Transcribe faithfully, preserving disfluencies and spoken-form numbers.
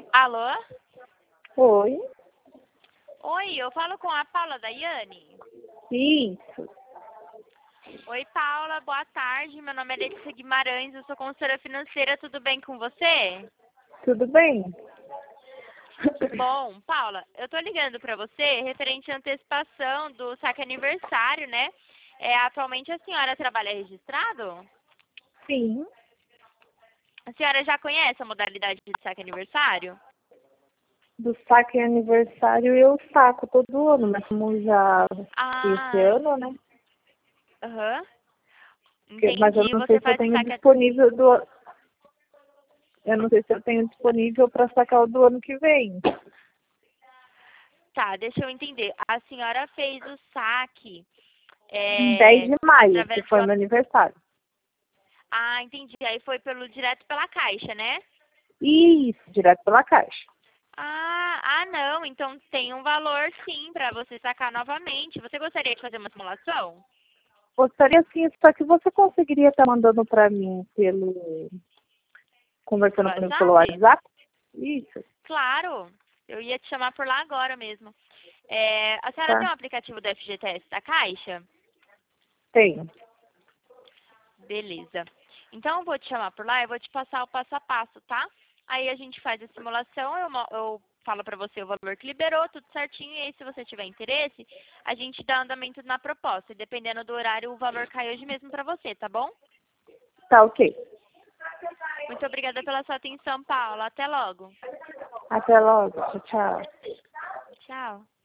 Alô? Oi? Oi, eu falo com a Paula Daiane. Isso. Oi, Paula, boa tarde. Meu nome é Letícia Guimarães, eu sou consultora financeira. Tudo bem com você? Tudo bem? Que bom. Paula, eu tô ligando pra você referente à antecipação do saque aniversário, né? É, atualmente a senhora trabalha registrado? Sim. A senhora já conhece a modalidade de saque aniversário? Do saque aniversário eu saco todo ano, mas como já esse Ah, ano, né? aham. Porque- Mas eu Entendi. não sei Você se eu faz o tenho saque... disponível do. Eu não sei se eu tenho disponível para sacar o do ano que vem. Tá, deixa eu entender. A senhora fez o saque Em dez é, de maio, que através de foi uma... meu aniversário. Ah, entendi. Aí foi pelo direto pela Caixa, né? Isso, direto pela caixa. Ah, ah, não. Então tem um valor sim para você sacar novamente. Você gostaria de fazer uma simulação? Gostaria sim, só que você conseguiria estar mandando para mim pelo. Pelo Conversando comigo pelo WhatsApp? WhatsApp? Isso, Claro. Eu ia te chamar por lá agora mesmo. É, a senhora tem tá. um aplicativo do F G T S da Caixa? Tenho. Beleza. Então eu vou te chamar por lá e vou te passar o passo a passo, tá? Aí a gente faz a simulação, eu, mo- eu falo pra você o valor que liberou, tudo certinho, e aí se você tiver interesse, a gente dá andamento na proposta. E dependendo do horário, o valor cai hoje mesmo pra você, tá bom? Tá ok. Muito obrigada pela sua atenção, Paula. Até logo. Até logo. Tchau, tchau. Tchau.